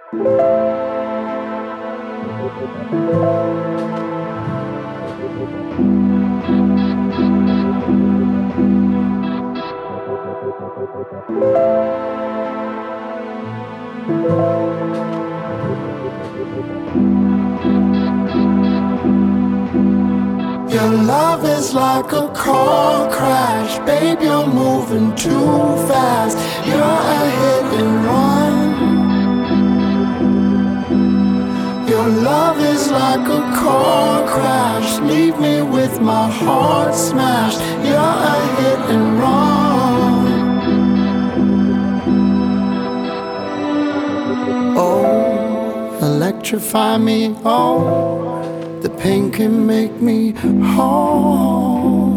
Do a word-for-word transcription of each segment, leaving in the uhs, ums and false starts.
Your love is like a car crash, babe, you're moving too fast. You're a hit and run. Your love is like a car crash, leave me with my heart smashed. You're a hit and run. Oh, electrify me, oh, the pain can make me whole.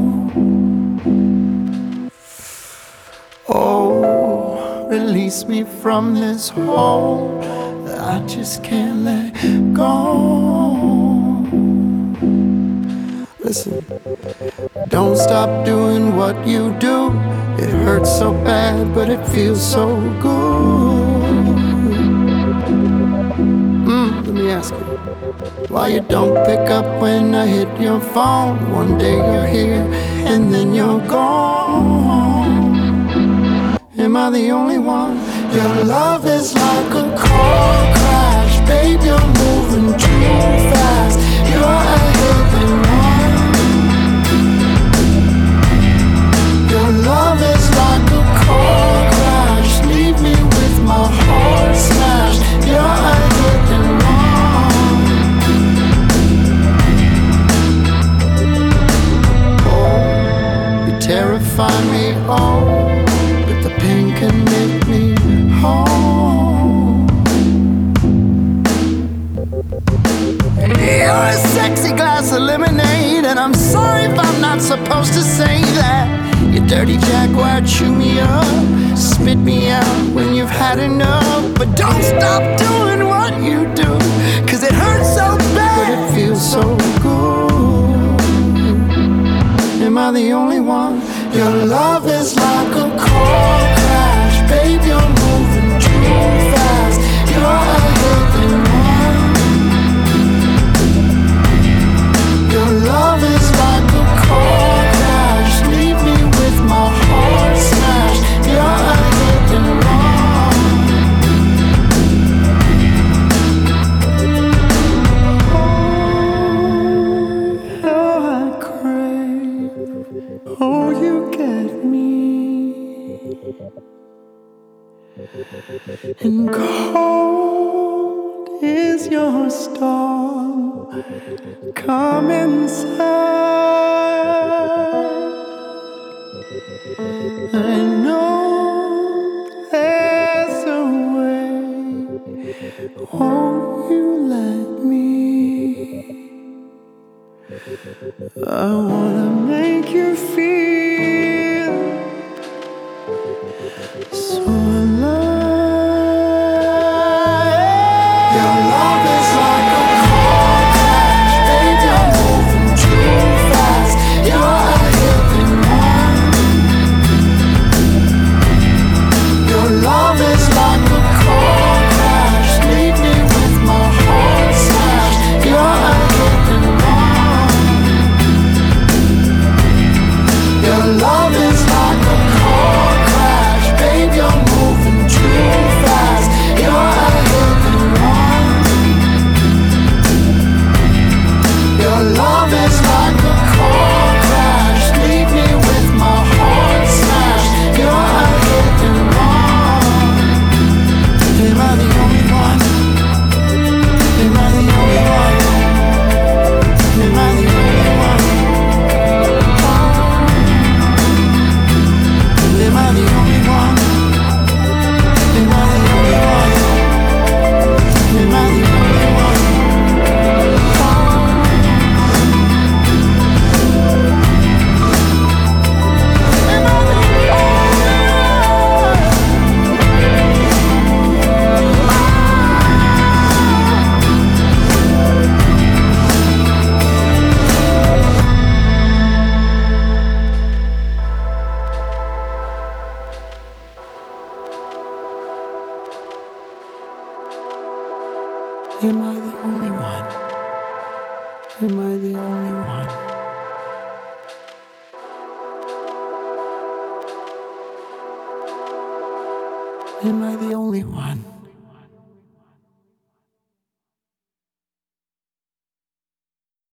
Oh, release me from this hole that I just can't let go. Listen, don't stop doing what you do. It hurts so bad, but it feels so good. Mm, let me ask you, why you don't pick up when I hit your phone? One day you're here and then you're gone. Am I the only one? Your love is like a car crash, babe, you're moving too fast. You're a hit and run. Your love is like a car crash, leave me with my heart smashed. You're a hit and run. Oh, you terrify me, oh, but the pain can make me whole. You're a sexy glass of lemonade, and I'm sorry if I'm not supposed to say that. You dirty jaguar, chew me up, spit me out when you've had enough. But don't stop doing what you do, cause it hurts so bad, but it feels so good. Am I the only one? Your love is like a car crash, babe, you're moving too fast. You're a hit and run. Your love is like a car crash, leave me with my heart smashed. You're a hit and run. Oh, how I crave, oh, you get me. And cold is your storm, come inside. I know there's a way, won't you let me? I wanna make you feel so alive. Your love is like a car crash, babe, you're moving too fast. You're a hit and run. Your love is like a car crash, leave me with my heart smashed. You're a hit and run. Am I the only one? Am I the only one? Am I the only one?